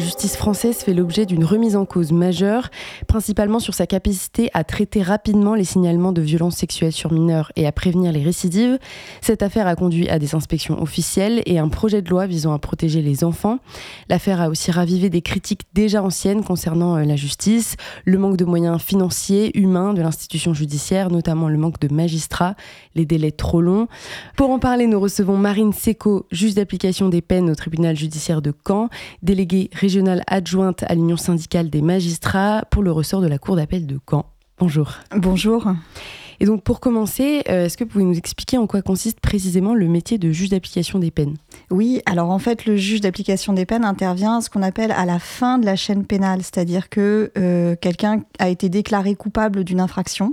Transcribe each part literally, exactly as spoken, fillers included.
justice française fait l'objet d'une remise en cause majeure, principalement sur sa capacité à traiter rapidement les signalements de violences sexuelles sur mineurs et à prévenir les récidives. Cette affaire a conduit à des inspections officielles et un projet de loi visant à protéger les enfants. L'affaire a aussi ravivé des critiques déjà anciennes concernant la justice, le manque de moyens financiers, humains de l'institution judiciaire, notamment le manque de magistrats, les délais trop longs. Pour en parler, nous recevons Marine Secco, juge d'application des peines au tribunal judiciaire de Caen, déléguée régionale adjointe à l'Union syndicale des magistrats pour le ressort de la Cour d'appel de Caen. Bonjour. Bonjour. Et donc pour commencer, euh, est-ce que vous pouvez nous expliquer en quoi consiste précisément le métier de juge d'application des peines ? Oui, alors en fait, le juge d'application des peines intervient ce qu'on appelle à la fin de la chaîne pénale, c'est-à-dire que euh, quelqu'un a été déclaré coupable d'une infraction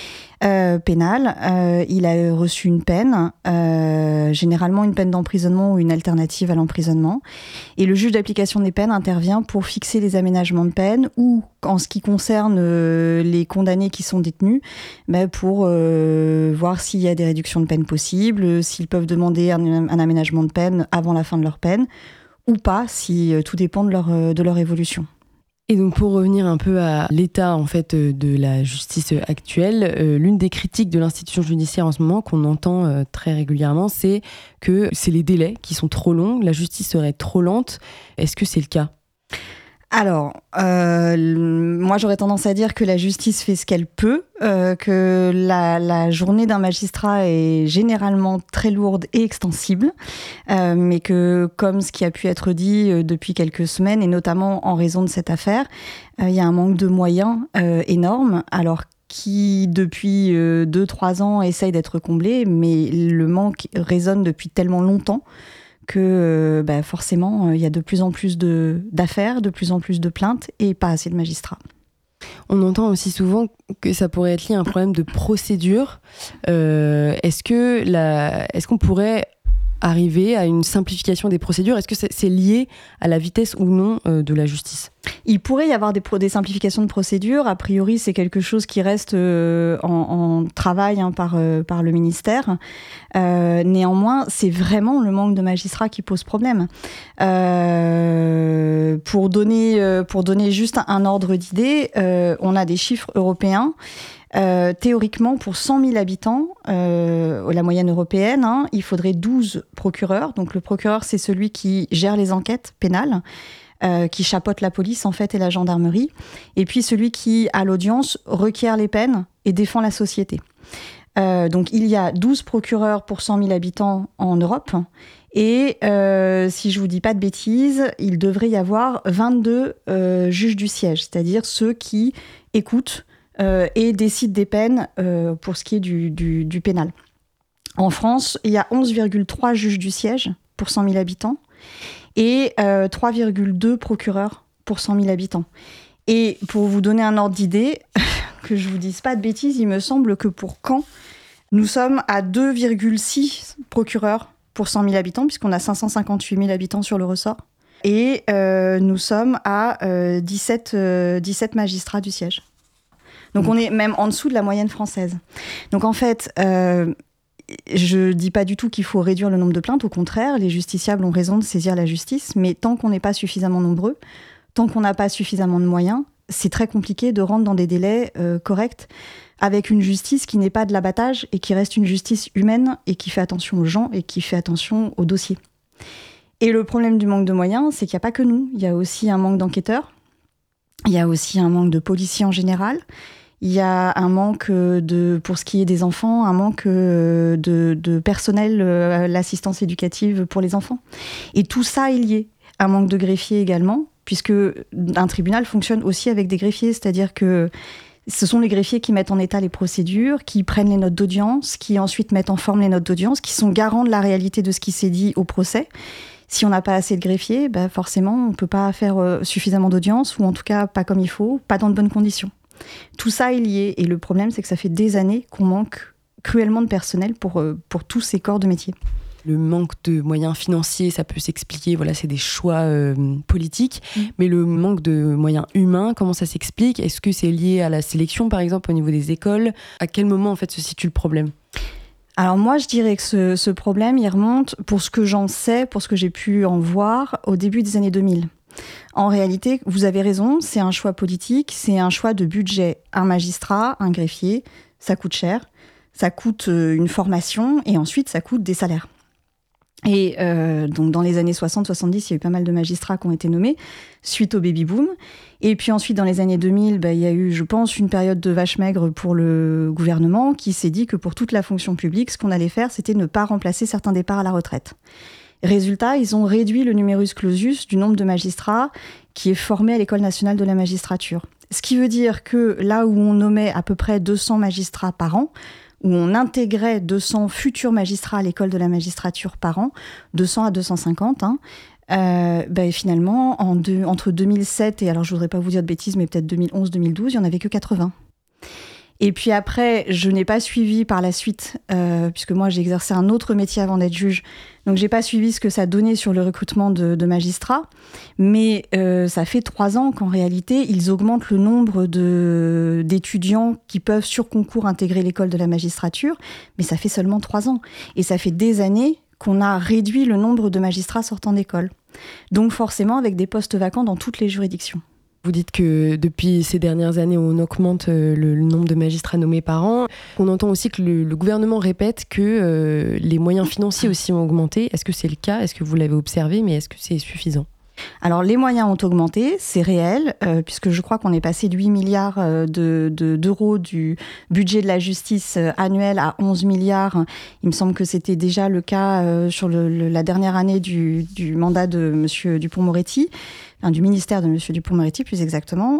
Euh, pénal, euh, il a reçu une peine, euh, généralement une peine d'emprisonnement ou une alternative à l'emprisonnement. Et le juge d'application des peines intervient pour fixer les aménagements de peine ou, en ce qui concerne euh, les condamnés qui sont détenus, bah, pour euh, voir s'il y a des réductions de peine possibles, s'ils peuvent demander un, un aménagement de peine avant la fin de leur peine ou pas, si euh, tout dépend de leur, euh, de leur évolution. Et donc pour revenir un peu à l'état en fait de la justice actuelle, euh, l'une des critiques de l'institution judiciaire en ce moment qu'on entend euh, très régulièrement, c'est que c'est les délais qui sont trop longs, la justice serait trop lente. Est-ce que c'est le cas ? Alors, euh, moi j'aurais tendance à dire que la justice fait ce qu'elle peut, euh, que la, la journée d'un magistrat est généralement très lourde et extensible, euh, mais que comme ce qui a pu être dit euh, depuis quelques semaines, et notamment en raison de cette affaire, il euh, y a un manque de moyens euh, énorme, alors qui depuis euh, deux trois ans essaye d'être comblé, mais le manque résonne depuis tellement longtemps que euh, bah forcément, il euh, y a de plus en plus de, d'affaires, de plus en plus de plaintes et pas assez de magistrats. On entend aussi souvent que ça pourrait être lié à un problème de procédure. Euh, est-ce que la, est-ce qu'on pourrait arriver à une simplification des procédures ? Est-ce que c'est, c'est lié à la vitesse ou non euh, de la justice ? Il pourrait y avoir des, pro- des simplifications de procédures. A priori, c'est quelque chose qui reste euh, en, en travail hein, par, euh, par le ministère. Euh, néanmoins, c'est vraiment le manque de magistrats qui pose problème. Euh, pour, donner, euh, pour donner juste un, un ordre d'idée, euh, on a des chiffres européens. Euh, théoriquement, pour cent mille habitants, euh, la moyenne européenne, hein, il faudrait douze procureurs. Donc le procureur, c'est celui qui gère les enquêtes pénales, euh, qui chapeaute la police en fait et la gendarmerie, et puis celui qui, à l'audience, requiert les peines et défend la société. Euh, donc il y a douze procureurs pour cent mille habitants en Europe, et euh, si je vous dis pas de bêtises, il devrait y avoir vingt-deux euh, juges du siège, c'est-à-dire ceux qui écoutent Euh, et décide des peines euh, pour ce qui est du, du, du pénal. En France, il y a onze virgule trois juges du siège pour cent mille habitants et euh, trois virgule deux procureurs pour cent mille habitants. Et pour vous donner un ordre d'idée, que je vous dise pas de bêtises, il me semble que pour Caen, nous sommes à deux virgule six procureurs pour cent mille habitants, puisqu'on a cinq cent cinquante-huit mille habitants sur le ressort. Et euh, nous sommes à euh, dix-sept, euh, dix-sept magistrats du siège. Donc on est même en dessous de la moyenne française. Donc en fait, euh, je dis pas du tout qu'il faut réduire le nombre de plaintes. Au contraire, les justiciables ont raison de saisir la justice. Mais tant qu'on n'est pas suffisamment nombreux, tant qu'on n'a pas suffisamment de moyens, c'est très compliqué de rendre dans des délais euh, corrects avec une justice qui n'est pas de l'abattage et qui reste une justice humaine et qui fait attention aux gens et qui fait attention aux dossiers. Et le problème du manque de moyens, c'est qu'il n'y a pas que nous. Il y a aussi un manque d'enquêteurs. Il y a aussi un manque de policiers en général. Il y a un manque de, pour ce qui est des enfants, un manque de, de personnel à l'assistance éducative pour les enfants. Et tout ça est lié. Un manque de greffiers également, puisque un tribunal fonctionne aussi avec des greffiers, c'est-à-dire que ce sont les greffiers qui mettent en état les procédures, qui prennent les notes d'audience, qui ensuite mettent en forme les notes d'audience, qui sont garants de la réalité de ce qui s'est dit au procès. Si on n'a pas assez de greffiers, bah forcément, on ne peut pas faire suffisamment d'audience, ou en tout cas pas comme il faut, pas dans de bonnes conditions. Tout ça est lié, et le problème, c'est que ça fait des années qu'on manque cruellement de personnel pour, pour tous ces corps de métier. Le manque de moyens financiers, ça peut s'expliquer, voilà, c'est des choix euh, politiques, mmh. mais le manque de moyens humains, comment ça s'explique ? Est-ce que c'est lié à la sélection, par exemple, au niveau des écoles ? À quel moment, en fait, se situe le problème ? Alors moi, je dirais que ce, ce problème, il remonte, pour ce que j'en sais, pour ce que j'ai pu en voir, au début des années deux mille. En réalité, vous avez raison, c'est un choix politique, c'est un choix de budget. Un magistrat, un greffier, ça coûte cher, ça coûte une formation et ensuite ça coûte des salaires. Et euh, donc dans les années soixante soixante-dix, il y a eu pas mal de magistrats qui ont été nommés suite au baby-boom. Et puis ensuite, dans les années deux mille, bah, il y a eu, je pense, une période de vache maigre pour le gouvernement qui s'est dit que pour toute la fonction publique, ce qu'on allait faire, c'était ne pas remplacer certains départs à la retraite. Résultat, ils ont réduit le numerus clausus du nombre de magistrats qui est formé à l'École nationale de la magistrature. Ce qui veut dire que là où on nommait à peu près deux cents magistrats par an, où on intégrait deux cents futurs magistrats à l'école de la magistrature par an, deux cents à deux cent cinquante, hein, euh, bah, finalement, en deux, entre deux mille sept et, alors je ne voudrais pas vous dire de bêtises, mais peut-être deux mille onze deux mille douze, il n'y en avait que quatre-vingts. Et puis après, je n'ai pas suivi par la suite, euh, puisque moi j'ai exercé un autre métier avant d'être juge, donc j'ai pas suivi ce que ça donnait sur le recrutement de, de magistrats, mais euh, ça fait trois ans qu'en réalité, ils augmentent le nombre de, d'étudiants qui peuvent sur concours intégrer l'école de la magistrature, mais ça fait seulement trois ans. Et ça fait des années qu'on a réduit le nombre de magistrats sortant d'école. Donc forcément avec des postes vacants dans toutes les juridictions. Vous dites que depuis ces dernières années, on augmente le, le nombre de magistrats nommés par an. On entend aussi que le, le gouvernement répète que euh, les moyens financiers aussi ont augmenté. Est-ce que c'est le cas ? Est-ce que vous l'avez observé ? Mais est-ce que c'est suffisant ? Alors, les moyens ont augmenté, c'est réel, euh, puisque je crois qu'on est passé de huit milliards de, de, d'euros du budget de la justice annuel à onze milliards. Il me semble que c'était déjà le cas euh, sur le, le, la dernière année du, du mandat de M. Dupond-Moretti, enfin, du ministère de M. Dupond-Moretti plus exactement.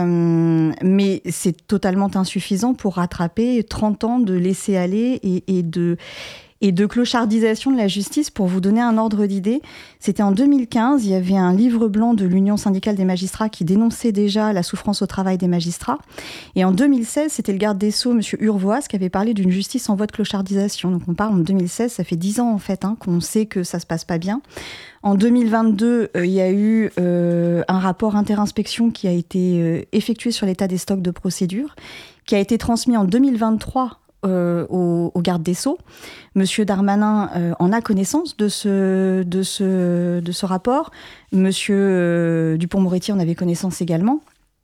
Euh, mais c'est totalement insuffisant pour rattraper trente ans de laisser-aller et, et de... et de clochardisation de la justice. Pour vous donner un ordre d'idée, c'était en deux mille quinze, il y avait un livre blanc de l'Union syndicale des magistrats qui dénonçait déjà la souffrance au travail des magistrats. Et en deux mille seize, c'était le garde des Sceaux, M. Urvoas, qui avait parlé d'une justice en voie de clochardisation. Donc on parle en deux mille seize, ça fait dix ans en fait hein, qu'on sait que ça se passe pas bien. En deux mille vingt-deux, euh, il y a eu euh, un rapport interinspection qui a été euh, effectué sur l'état des stocks de procédures, qui a été transmis en deux mille vingt-trois Euh, au, au garde des Sceaux. Monsieur Darmanin euh, en a connaissance de ce, de ce, de ce rapport. Monsieur euh, Dupond-Moretti en avait connaissance également.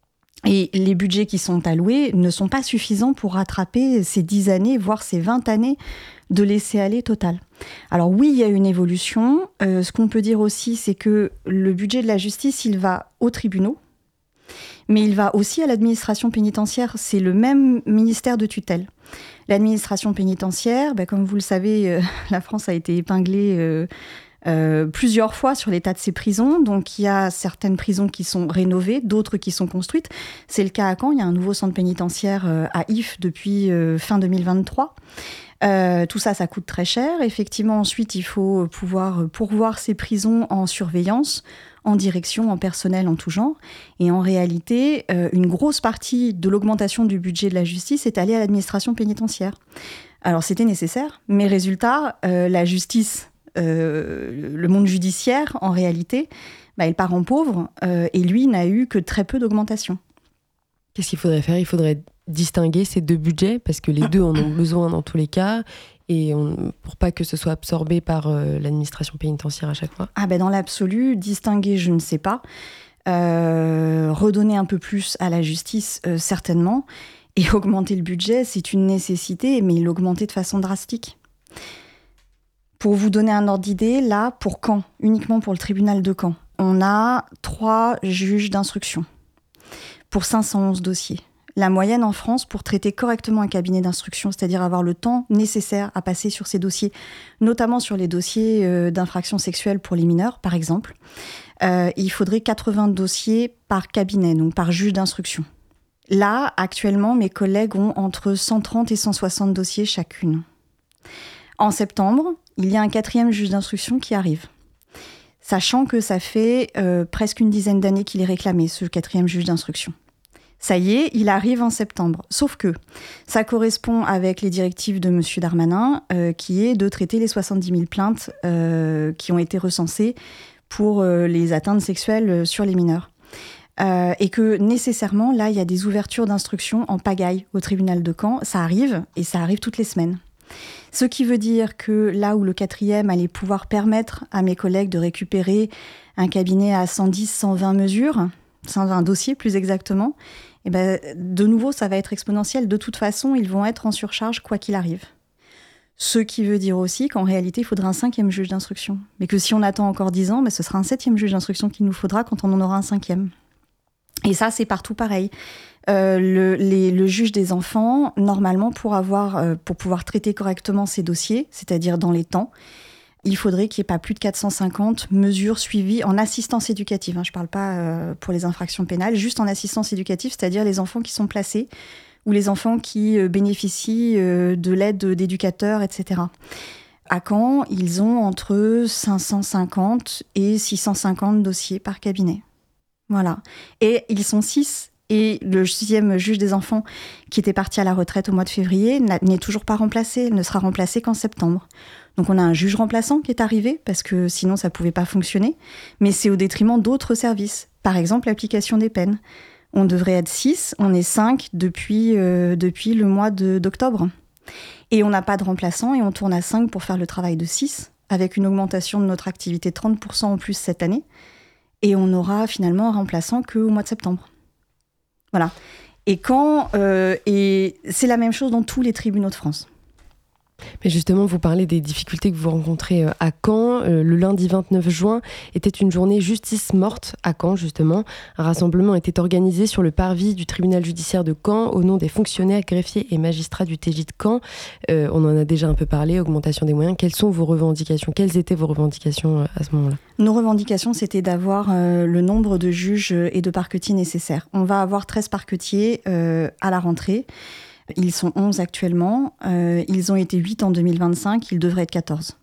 Et les budgets qui sont alloués ne sont pas suffisants pour rattraper ces dix années, voire ces vingt années de laisser-aller total. Alors oui, il y a une évolution. Euh, ce qu'on peut dire aussi, c'est que le budget de la justice, il va aux tribunaux, mais il va aussi à l'administration pénitentiaire. C'est le même ministère de tutelle. L'administration pénitentiaire, ben, comme vous le savez, euh, la France a été épinglée euh, euh, plusieurs fois sur l'état de ses prisons. Donc il y a certaines prisons qui sont rénovées, d'autres qui sont construites. C'est le cas à Caen. Il y a un nouveau centre pénitentiaire euh, à Ifs depuis euh, fin deux mille vingt-trois. Euh, tout ça, ça coûte très cher. Effectivement, ensuite, il faut pouvoir pourvoir ces prisons en surveillance, en direction, en personnel, en tout genre. Et en réalité, euh, une grosse partie de l'augmentation du budget de la justice est allée à l'administration pénitentiaire. Alors, c'était nécessaire, mais résultat, euh, la justice, euh, le monde judiciaire, en réalité, bah, il part en pauvre, euh, et lui n'a eu que très peu d'augmentation. Qu'est-ce qu'il faudrait faire ? Il faudrait distinguer ces deux budgets, parce que les deux en ont besoin dans tous les cas, et on, pour pas que ce soit absorbé par euh, l'administration pénitentiaire à chaque fois. Ah ben dans l'absolu, distinguer, je ne sais pas. Euh, redonner un peu plus à la justice, euh, certainement. Et augmenter le budget, c'est une nécessité, mais l'augmenter de façon drastique. Pour vous donner un ordre d'idée, là, pour Caen, uniquement pour le tribunal de Caen, on a trois juges d'instruction pour cinq cent onze dossiers. La moyenne en France pour traiter correctement un cabinet d'instruction, c'est-à-dire avoir le temps nécessaire à passer sur ces dossiers, notamment sur les dossiers euh, d'infractions sexuelles pour les mineurs, par exemple, euh, il faudrait quatre-vingts dossiers par cabinet, donc par juge d'instruction. Là, actuellement, mes collègues ont entre cent trente et cent soixante dossiers chacune. En septembre, il y a un quatrième juge d'instruction qui arrive. Sachant que ça fait euh, presque une dizaine d'années qu'il est réclamé, ce quatrième juge d'instruction. Ça y est, il arrive en septembre. Sauf que ça correspond avec les directives de M. Darmanin, euh, qui est de traiter les soixante-dix mille plaintes euh, qui ont été recensées pour euh, les atteintes sexuelles sur les mineurs. Euh, et que nécessairement, là, il y a des ouvertures d'instruction en pagaille au tribunal de Caen. Ça arrive, et ça arrive toutes les semaines. Ce qui veut dire que là où le quatrième allait pouvoir permettre à mes collègues de récupérer un cabinet à cent dix, cent vingt mesures, cent vingt dossiers plus exactement, et ben, de nouveau, ça va être exponentiel. De toute façon, ils vont être en surcharge quoi qu'il arrive. Ce qui veut dire aussi qu'en réalité, il faudra un cinquième juge d'instruction. Mais que si on attend encore dix ans, ben, ce sera un septième juge d'instruction qu'il nous faudra quand on en aura un cinquième. Et ça, c'est partout pareil. Euh, le, les, le juge des enfants, normalement, pour, avoir, euh, pour pouvoir traiter correctement ces dossiers, c'est-à-dire dans les temps, il faudrait qu'il n'y ait pas plus de quatre cent cinquante mesures suivies en assistance éducative. Hein, je ne parle pas euh, pour les infractions pénales, juste en assistance éducative, c'est-à-dire les enfants qui sont placés ou les enfants qui euh, bénéficient euh, de l'aide d'éducateurs, et cetera. À Caen, ils ont entre cinq cent cinquante et six cent cinquante dossiers par cabinet. Voilà. Et ils sont six. Et le sixième juge des enfants, qui était parti à la retraite au mois de février, n'est toujours pas remplacé. Elle ne sera remplacée qu'en septembre. Donc on a un juge remplaçant qui est arrivé, parce que sinon ça ne pouvait pas fonctionner. Mais c'est au détriment d'autres services. Par exemple, l'application des peines. On devrait être six, on est cinq depuis, euh, depuis le mois de, d'octobre. Et on n'a pas de remplaçant et on tourne à cinq pour faire le travail de six, avec une augmentation de notre activité de trente pour cent en plus cette année. Et on aura finalement un remplaçant qu'au mois de septembre. Voilà. Et quand euh, et c'est la même chose dans tous les tribunaux de France. Mais justement, vous parlez des difficultés que vous rencontrez à Caen. Le lundi vingt-neuf juin était une journée justice morte à Caen, justement. Un rassemblement était organisé sur le parvis du tribunal judiciaire de Caen au nom des fonctionnaires, greffiers et magistrats du T J de Caen. Euh, on en a déjà un peu parlé, augmentation des moyens. Quelles sont vos revendications ? Quelles étaient vos revendications à ce moment-là ? Nos revendications, c'était d'avoir euh, le nombre de juges et de parquetiers nécessaires. On va avoir treize parquetiers euh, à la rentrée. Ils sont onze actuellement. Euh, ils ont été huit en deux mille vingt-cinq. Ils devraient être quatorze.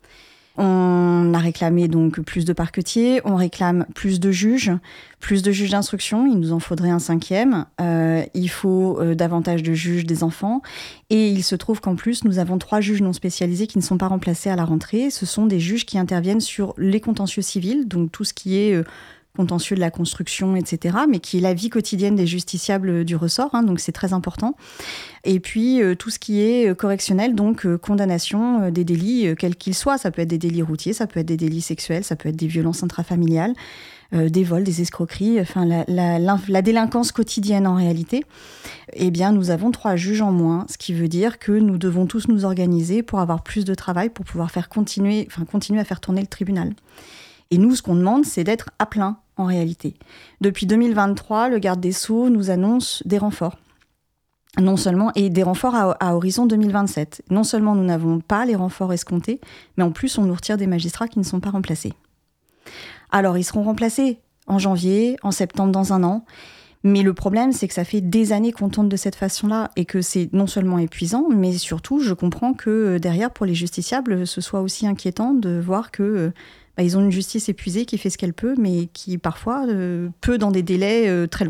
On a réclamé donc plus de parquetiers. On réclame plus de juges, plus de juges d'instruction. Il nous en faudrait un cinquième. Euh, il faut euh, davantage de juges des enfants. Et il se trouve qu'en plus, nous avons trois juges non spécialisés qui ne sont pas remplacés à la rentrée. Ce sont des juges qui interviennent sur les contentieux civils, donc tout ce qui est... Euh, contentieux de la construction, et cetera, mais qui est la vie quotidienne des justiciables du ressort, hein, donc c'est très important. Et puis, euh, tout ce qui est correctionnel, donc euh, condamnation euh, des délits, euh, quels qu'ils soient. Ça peut être des délits routiers, ça peut être des délits sexuels, ça peut être des violences intrafamiliales, euh, des vols, des escroqueries, enfin la, la, la, la délinquance quotidienne en réalité. Eh bien, nous avons trois juges en moins, ce qui veut dire que nous devons tous nous organiser pour avoir plus de travail, pour pouvoir faire continuer, enfin, continuer à faire tourner le tribunal. Et nous, ce qu'on demande, c'est d'être à plein, en réalité. Depuis deux mille vingt-trois, le garde des Sceaux nous annonce des renforts. Non seulement, et des renforts à, à horizon deux mille vingt-sept. Non seulement nous n'avons pas les renforts escomptés, mais en plus, on nous retire des magistrats qui ne sont pas remplacés. Alors, ils seront remplacés en janvier, en septembre, dans un an. Mais le problème, c'est que ça fait des années qu'on tourne de cette façon-là et que c'est non seulement épuisant, mais surtout, je comprends que derrière, pour les justiciables, ce soit aussi inquiétant de voir que... Bah, ils ont une justice épuisée qui fait ce qu'elle peut, mais qui parfois euh, peut dans des délais euh, très longs.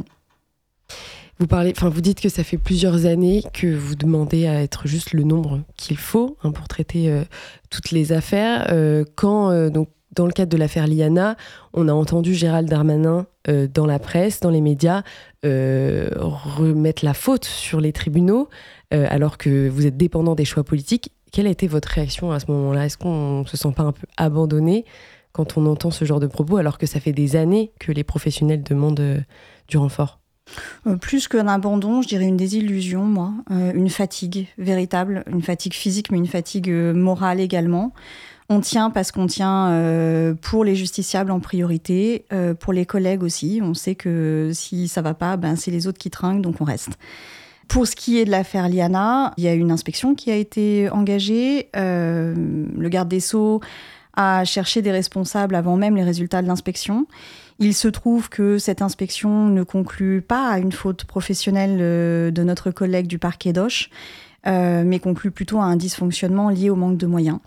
Vous parlez, enfin, vous dites que ça fait plusieurs années que vous demandez à être juste le nombre qu'il faut hein, pour traiter euh, toutes les affaires. Euh, quand, euh, donc, dans le cadre de l'affaire Liana, on a entendu Gérald Darmanin euh, dans la presse, dans les médias, euh, remettre la faute sur les tribunaux, euh, alors que vous êtes dépendant des choix politiques. Quelle a été votre réaction à ce moment-là ? Est-ce qu'on ne se sent pas un peu abandonné quand on entend ce genre de propos, alors que ça fait des années que les professionnels demandent euh, du renfort ? euh, Plus qu'un abandon, je dirais une désillusion, moi. Euh, une fatigue véritable, une fatigue physique, mais une fatigue euh, morale également. On tient parce qu'on tient euh, pour les justiciables en priorité, euh, pour les collègues aussi. On sait que si ça ne va pas, ben, c'est les autres qui trinquent, donc on reste. Pour ce qui est de l'affaire Liana, il y a une inspection qui a été engagée. Euh, le garde des Sceaux a cherché des responsables avant même les résultats de l'inspection. Il se trouve que cette inspection ne conclut pas à une faute professionnelle de notre collègue du parquet d'Auch, euh, mais conclut plutôt à un dysfonctionnement lié au manque de moyens.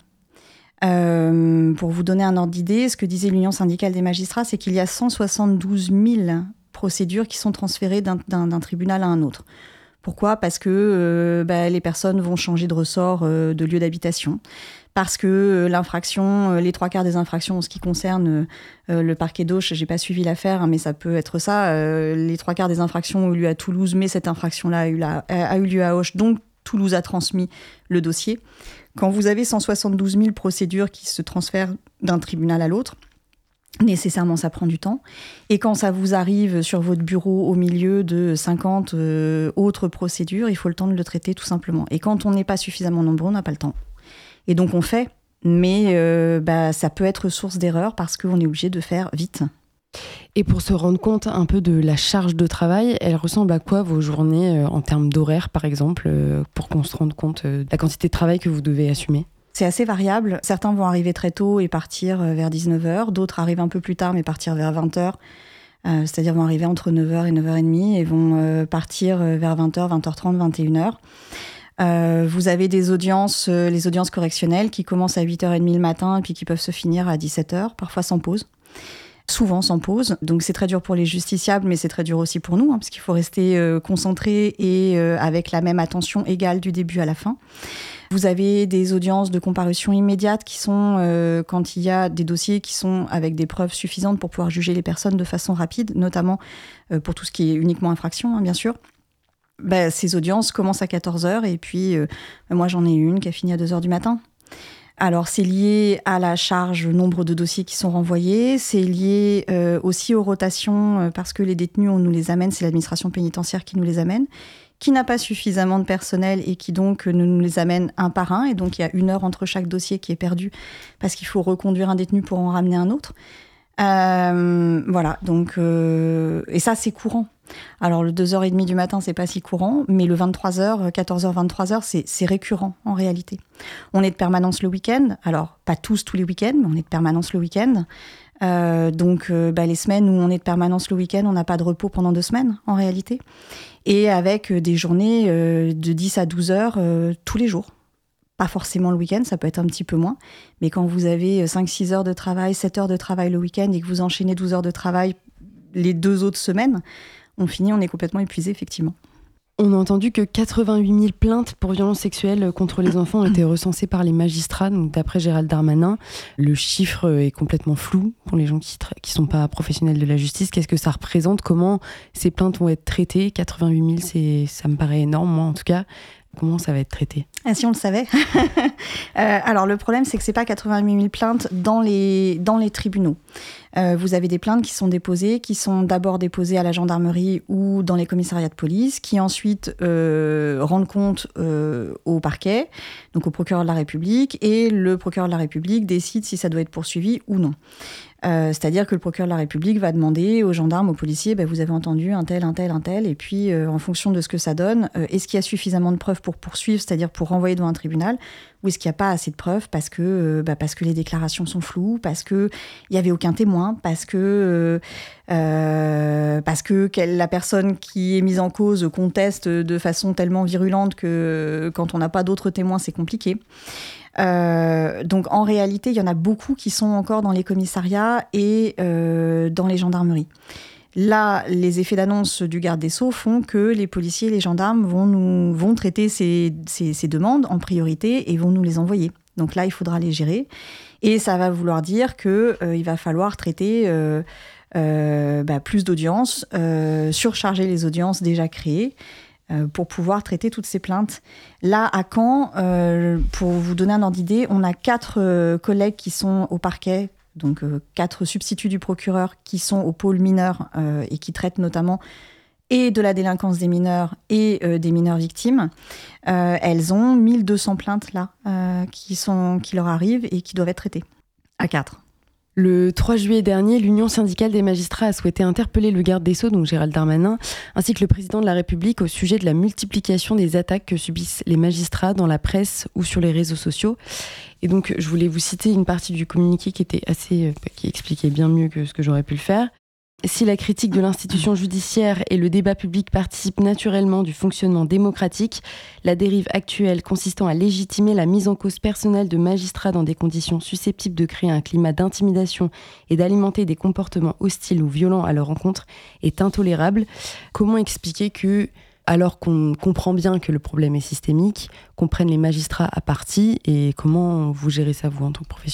Euh, pour vous donner un ordre d'idée, ce que disait l'Union syndicale des magistrats, c'est qu'il y a cent soixante-douze mille procédures qui sont transférées d'un, d'un, d'un tribunal à un autre. Pourquoi ? Parce que euh, bah, les personnes vont changer de ressort, euh, de lieu d'habitation. Parce que euh, l'infraction, euh, les trois quarts des infractions en ce qui concerne euh, le parquet d'Auch, j'ai pas suivi l'affaire, hein, mais ça peut être ça. Euh, les trois quarts des infractions ont eu lieu à Toulouse, mais cette infraction-là a eu, la, a eu lieu à Auch. Donc, Toulouse a transmis le dossier. Quand vous avez cent soixante-douze mille procédures qui se transfèrent d'un tribunal à l'autre, nécessairement, ça prend du temps. Et quand ça vous arrive sur votre bureau au milieu de cinquante euh, autres procédures, il faut le temps de le traiter tout simplement. Et quand on n'est pas suffisamment nombreux, on n'a pas le temps. Et donc on fait, mais euh, bah, ça peut être source d'erreur parce qu'on est obligé de faire vite. Et pour se rendre compte un peu de la charge de travail, elle ressemble à quoi vos journées euh, en termes d'horaire, par exemple, euh, pour qu'on se rende compte euh, de la quantité de travail que vous devez assumer ? C'est assez variable. Certains vont arriver très tôt et partir vers dix-neuf heures. D'autres arrivent un peu plus tard, mais partir vers vingt heures. Euh, c'est-à-dire vont arriver entre neuf heures et neuf heures trente et vont euh, partir vers vingt heures, vingt heures trente, vingt et une heures. Euh, vous avez des audiences, euh, les audiences correctionnelles qui commencent à huit heures trente le matin et puis qui peuvent se finir à dix-sept heures, parfois sans pause. Souvent sans pause. Donc c'est très dur pour les justiciables, mais c'est très dur aussi pour nous, hein, parce qu'il faut rester euh, concentré et euh, avec la même attention égale du début à la fin. Vous avez des audiences de comparution immédiate qui sont euh, quand il y a des dossiers qui sont avec des preuves suffisantes pour pouvoir juger les personnes de façon rapide, notamment euh, pour tout ce qui est uniquement infraction, hein, bien sûr. Ben, ces audiences commencent à quatorze heures et puis euh, moi j'en ai une qui a fini à deux heures du matin. Alors, c'est lié à la charge, le nombre de dossiers qui sont renvoyés. C'est lié euh, aussi aux rotations, euh, parce que les détenus, on nous les amène, c'est l'administration pénitentiaire qui nous les amène, qui n'a pas suffisamment de personnel et qui donc nous, nous les amène un par un. Et donc, il y a une heure entre chaque dossier qui est perdu parce qu'il faut reconduire un détenu pour en ramener un autre. Euh, voilà, donc... Euh, et ça, c'est courant. Alors, le deux heures trente du matin, c'est pas si courant, mais le vingt-trois heures, quatorze heures, vingt-trois heures, c'est, c'est récurrent, en réalité. On est de permanence le week-end. Alors, pas tous, tous les week-ends, mais on est de permanence le week-end. Euh, donc, euh, bah, les semaines où on est de permanence le week-end, on n'a pas de repos pendant deux semaines, en réalité. Et avec des journées euh, de dix à douze heures euh, tous les jours. Pas forcément le week-end, ça peut être un petit peu moins. Mais quand vous avez cinq six heures de travail, sept heures de travail le week-end et que vous enchaînez douze heures de travail les deux autres semaines, on finit, on est complètement épuisé, effectivement. On a entendu que quatre-vingt-huit mille plaintes pour violences sexuelles contre les enfants ont été recensées par les magistrats. Donc, d'après Gérald Darmanin, le chiffre est complètement flou pour les gens qui ne tra- qui sont pas professionnels de la justice. Qu'est-ce que ça représente ? Comment ces plaintes vont être traitées ? quatre-vingt-huit mille, c'est, ça me paraît énorme, moi en tout cas. Comment ça va être traité ? Ah, si on le savait. euh, alors, le problème, c'est que ce n'est pas quatre-vingt-huit mille plaintes dans les, dans les tribunaux. Euh, vous avez des plaintes qui sont déposées, qui sont d'abord déposées à la gendarmerie ou dans les commissariats de police, qui ensuite euh, rendent compte euh, au parquet, donc au procureur de la République, et le procureur de la République décide si ça doit être poursuivi ou non. Euh, c'est-à-dire que le procureur de la République va demander aux gendarmes, aux policiers, bah, vous avez entendu un tel, un tel, un tel, et puis euh, en fonction de ce que ça donne, euh, est-ce qu'il y a suffisamment de preuves pour poursuivre, c'est-à-dire pour renvoyer devant un tribunal, ou est-ce qu'il n'y a pas assez de preuves parce que, euh, bah, parce que les déclarations sont floues, parce qu'il n'y avait aucun témoin, parce que, euh, euh, parce que quelle, la personne qui est mise en cause conteste de façon tellement virulente que quand on n'a pas d'autres témoins, c'est compliqué. Euh, donc en réalité, il y en a beaucoup qui sont encore dans les commissariats et euh, dans les gendarmeries. Là, les effets d'annonce du garde des Sceaux font que les policiers et les gendarmes vont, nous, vont traiter ces, ces, ces demandes en priorité et vont nous les envoyer. Donc là, il faudra les gérer. Et ça va vouloir dire qu'il euh, va falloir traiter euh, euh, bah, plus d'audiences, euh, surcharger les audiences déjà créées, pour pouvoir traiter toutes ces plaintes. Là, à Caen, euh, pour vous donner un ordre d'idée, on a quatre euh, collègues qui sont au parquet, donc euh, quatre substituts du procureur qui sont au pôle mineur euh, et qui traitent notamment et de la délinquance des mineurs et euh, des mineurs victimes. Euh, elles ont mille deux cents plaintes là, euh, qui, sont, qui leur arrivent et qui doivent être traitées. À quatre. Le trois juillet dernier, l'Union syndicale des magistrats a souhaité interpeller le garde des Sceaux, donc Gérald Darmanin, ainsi que le président de la République au sujet de la multiplication des attaques que subissent les magistrats dans la presse ou sur les réseaux sociaux. Et donc, je voulais vous citer une partie du communiqué qui était assez, qui expliquait bien mieux que ce que j'aurais pu le faire. Si la critique de l'institution judiciaire et le débat public participent naturellement du fonctionnement démocratique, la dérive actuelle consistant à légitimer la mise en cause personnelle de magistrats dans des conditions susceptibles de créer un climat d'intimidation et d'alimenter des comportements hostiles ou violents à leur encontre est intolérable. Comment expliquer que, alors qu'on comprend bien que le problème est systémique, qu'on prenne les magistrats à partie, et comment vous gérez ça, vous, en tant que professionnel ?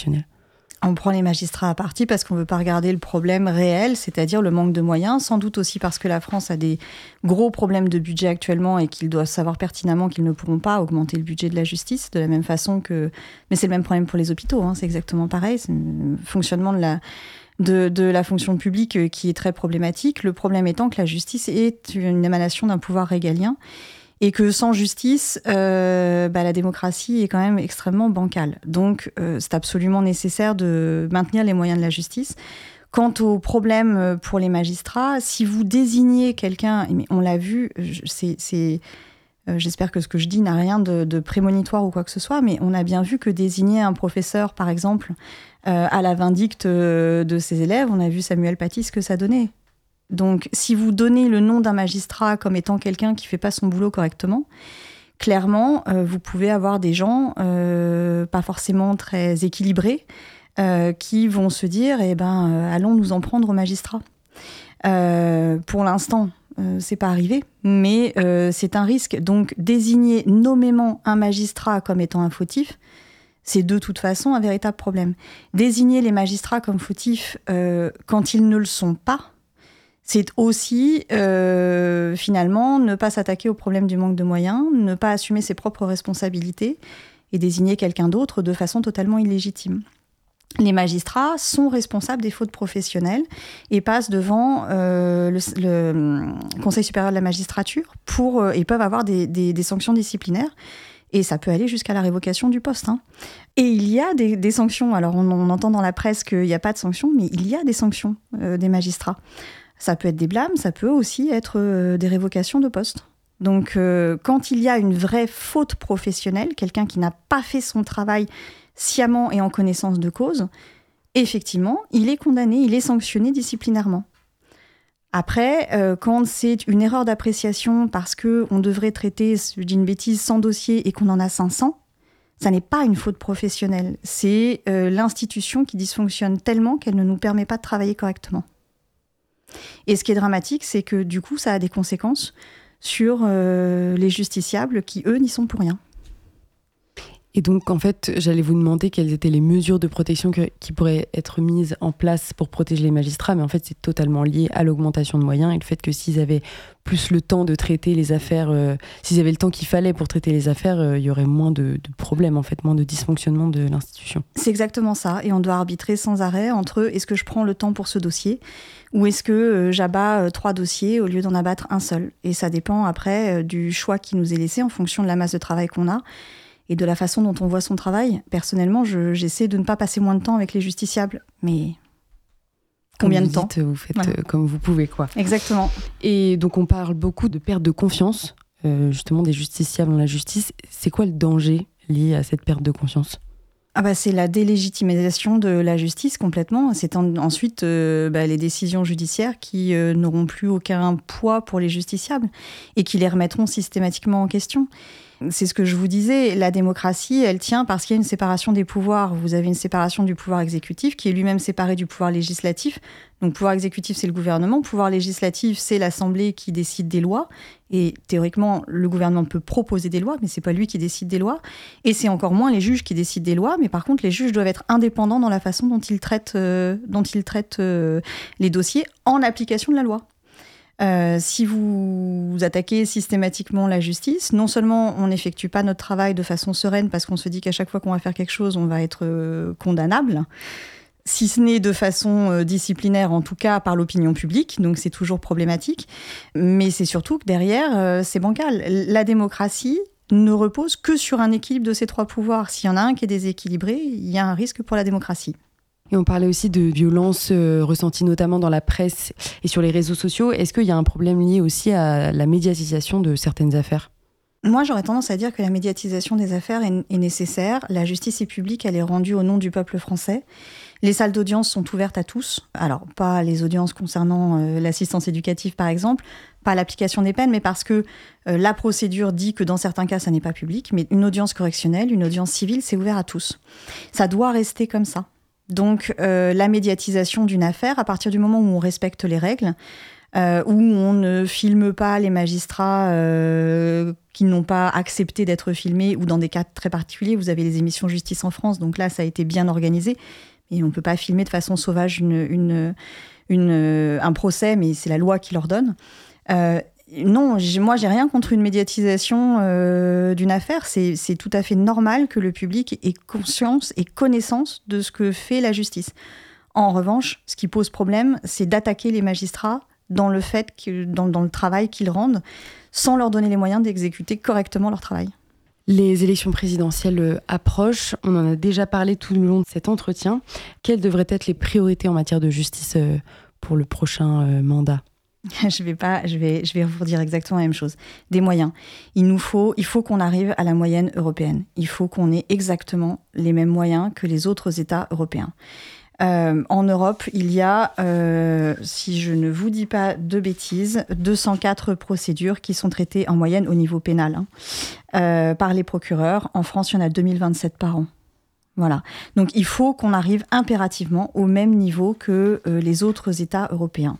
On prend les magistrats à partie parce qu'on ne veut pas regarder le problème réel, c'est-à-dire le manque de moyens, sans doute aussi parce que la France a des gros problèmes de budget actuellement et qu'ils doivent savoir pertinemment qu'ils ne pourront pas augmenter le budget de la justice, de la même façon que... Mais c'est le même problème pour les hôpitaux, hein, c'est exactement pareil, c'est le fonctionnement de la... De, de la fonction publique qui est très problématique. Le problème étant que la justice est une émanation d'un pouvoir régalien et que sans justice, euh, bah, la démocratie est quand même extrêmement bancale. Donc, euh, c'est absolument nécessaire de maintenir les moyens de la justice. Quant au problème pour les magistrats, si vous désignez quelqu'un, mais on l'a vu, c'est, c'est, euh, j'espère que ce que je dis n'a rien de, de prémonitoire ou quoi que ce soit, mais on a bien vu que désigner un professeur, par exemple, euh, à la vindicte de ses élèves, on a vu Samuel Paty ce que ça donnait. Donc, si vous donnez le nom d'un magistrat comme étant quelqu'un qui ne fait pas son boulot correctement, clairement, euh, vous pouvez avoir des gens euh, pas forcément très équilibrés euh, qui vont se dire eh ben, euh, allons nous en prendre aux magistrats. Euh, pour l'instant, euh, c'est pas arrivé, mais euh, c'est un risque. Donc, désigner nommément un magistrat comme étant un fautif, c'est de toute façon un véritable problème. Désigner les magistrats comme fautifs euh, quand ils ne le sont pas, c'est aussi, euh, finalement, ne pas s'attaquer au problème du manque de moyens, ne pas assumer ses propres responsabilités et désigner quelqu'un d'autre de façon totalement illégitime. Les magistrats sont responsables des fautes professionnelles et passent devant euh, le, le Conseil supérieur de la magistrature pour, euh, et peuvent avoir des, des, des sanctions disciplinaires. Et ça peut aller jusqu'à la révocation du poste. Hein. Et il y a des, des sanctions. Alors, on, on entend dans la presse qu'il n'y a pas de sanctions, mais il y a des sanctions euh, des magistrats. Ça peut être des blâmes, ça peut aussi être euh, des révocations de poste. Donc, euh, quand il y a une vraie faute professionnelle, quelqu'un qui n'a pas fait son travail sciemment et en connaissance de cause, effectivement, il est condamné, il est sanctionné disciplinairement. Après, euh, quand c'est une erreur d'appréciation parce qu'on devrait traiter, je dis une bêtise, cent dossiers et qu'on en a cinq cents, ça n'est pas une faute professionnelle. C'est euh, l'institution qui dysfonctionne tellement qu'elle ne nous permet pas de travailler correctement. Et ce qui est dramatique, c'est que du coup, ça a des conséquences sur euh, les justiciables qui, eux, n'y sont pour rien. Et donc, en fait, j'allais vous demander quelles étaient les mesures de protection que, qui pourraient être mises en place pour protéger les magistrats, mais en fait, c'est totalement lié à l'augmentation de moyens et le fait que s'ils avaient plus le temps de traiter les affaires, euh, s'ils avaient le temps qu'il fallait pour traiter les affaires, euh, il y aurait moins de, de problèmes, en fait, moins de dysfonctionnement de l'institution. C'est exactement ça, et on doit arbitrer sans arrêt entre est-ce que je prends le temps pour ce dossier ou est-ce que euh, j'abats euh, trois dossiers au lieu d'en abattre un seul. Et ça dépend après euh, du choix qui nous est laissé en fonction de la masse de travail qu'on a et de la façon dont on voit son travail. Personnellement, je, j'essaie de ne pas passer moins de temps avec les justiciables, mais combien comme de temps dites, vous faites voilà. euh, comme vous pouvez, quoi. Exactement. Et donc, on parle beaucoup de perte de confiance, euh, justement, des justiciables dans la justice. C'est quoi le danger lié à cette perte de confiance ? Ah bah c'est la délégitimisation de la justice complètement. C'est en, ensuite euh, bah, les décisions judiciaires qui euh, n'auront plus aucun poids pour les justiciables et qui les remettront systématiquement en question. C'est ce que je vous disais, la démocratie, elle tient parce qu'il y a une séparation des pouvoirs. Vous avez une séparation du pouvoir exécutif qui est lui-même séparé du pouvoir législatif. Donc, pouvoir exécutif, c'est le gouvernement. Pouvoir législatif, c'est l'Assemblée qui décide des lois. Et théoriquement, le gouvernement peut proposer des lois, mais c'est pas lui qui décide des lois. Et c'est encore moins les juges qui décident des lois. Mais par contre, les juges doivent être indépendants dans la façon dont ils traitent, euh, dont ils traitent euh, les dossiers en application de la loi. Euh, si vous, vous attaquez systématiquement la justice, non seulement on n'effectue pas notre travail de façon sereine parce qu'on se dit qu'à chaque fois qu'on va faire quelque chose, on va être euh, condamnable, si ce n'est de façon euh, disciplinaire, en tout cas par l'opinion publique, donc c'est toujours problématique, mais c'est surtout que derrière, euh, c'est bancal. La démocratie ne repose que sur un équilibre de ces trois pouvoirs. S'il y en a un qui est déséquilibré, il y a un risque pour la démocratie. Et on parlait aussi de violences euh, ressenties notamment dans la presse et sur les réseaux sociaux. Est-ce qu'il y a un problème lié aussi à la médiatisation de certaines affaires ? Moi, j'aurais tendance à dire que la médiatisation des affaires est, est nécessaire. La justice est publique, elle est rendue au nom du peuple français. Les salles d'audience sont ouvertes à tous. Alors, pas les audiences concernant euh, l'assistance éducative, par exemple, pas l'application des peines, mais parce que euh, la procédure dit que dans certains cas, ça n'est pas public. Mais une audience correctionnelle, une audience civile, c'est ouvert à tous. Ça doit rester comme ça. Donc, euh, la médiatisation d'une affaire, à partir du moment où on respecte les règles, euh, où on ne filme pas les magistrats euh, qui n'ont pas accepté d'être filmés, ou dans des cas très particuliers, vous avez les émissions Justice en France, donc là, ça a été bien organisé. Et on ne peut pas filmer de façon sauvage une, une, une, un procès, mais c'est la loi qui l'ordonne. Euh, non, j'ai, moi, j'ai rien contre une médiatisation euh, d'une affaire. C'est, c'est tout à fait normal que le public ait conscience et connaissance de ce que fait la justice. En revanche, ce qui pose problème, c'est d'attaquer les magistrats dans le fait que, dans, dans le travail qu'ils rendent, sans leur donner les moyens d'exécuter correctement leur travail. Les élections présidentielles approchent, on en a déjà parlé tout le long de cet entretien. Quelles devraient être les priorités en matière de justice pour le prochain mandat ? Je vais pas, je vais, je vais vous dire exactement la même chose. Des moyens. Il nous faut, il faut qu'on arrive à la moyenne européenne. Il faut qu'on ait exactement les mêmes moyens que les autres États européens. Euh, en Europe, il y a, euh, si je ne vous dis pas de bêtises, deux cent quatre procédures qui sont traitées en moyenne au niveau pénal hein, euh, par les procureurs. En France, il y en a deux mille vingt-sept par an. Voilà. Donc, il faut qu'on arrive impérativement au même niveau que euh, les autres États européens.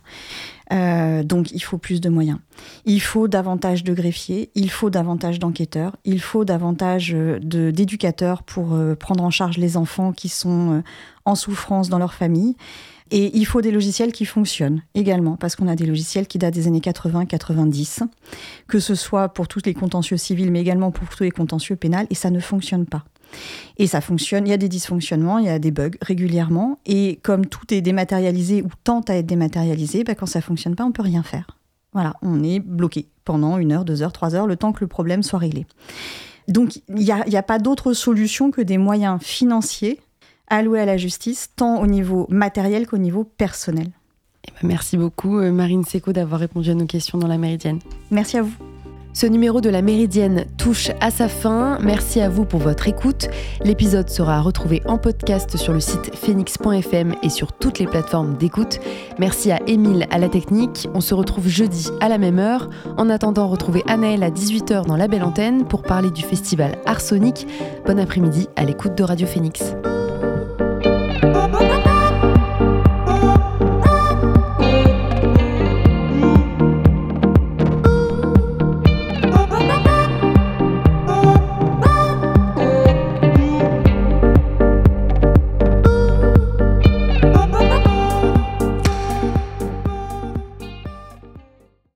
Euh, donc, il faut plus de moyens. Il faut davantage de greffiers, il faut davantage d'enquêteurs, il faut davantage de, d'éducateurs pour euh, prendre en charge les enfants qui sont euh, en souffrance dans leur famille. Et il faut des logiciels qui fonctionnent également, parce qu'on a des logiciels qui datent des années quatre-vingts quatre-vingt-dix, que ce soit pour tous les contentieux civils, mais également pour tous les contentieux pénals, et ça ne fonctionne pas. Et ça fonctionne, il y a des dysfonctionnements, il y a des bugs régulièrement, et comme tout est dématérialisé ou tente à être dématérialisé, bah quand ça ne fonctionne pas, on ne peut rien faire. Voilà, on est bloqué pendant une heure, deux heures, trois heures, le temps que le problème soit réglé. Donc, il n'y a, y a pas d'autre solution que des moyens financiers alloués à la justice, tant au niveau matériel qu'au niveau personnel. Eh ben, merci beaucoup, Marine Secco, d'avoir répondu à nos questions dans La Méridienne. Merci à vous. Ce numéro de La Méridienne touche à sa fin. Merci à vous pour votre écoute. L'épisode sera retrouvé en podcast sur le site phoenix point f m et sur toutes les plateformes d'écoute. Merci à Émile à la technique. On se retrouve jeudi à la même heure. En attendant, retrouvez Anaëlle à dix-huit heures dans La Belle Antenne pour parler du festival Art Sonic. Bon après-midi à l'écoute de Radio Phoenix.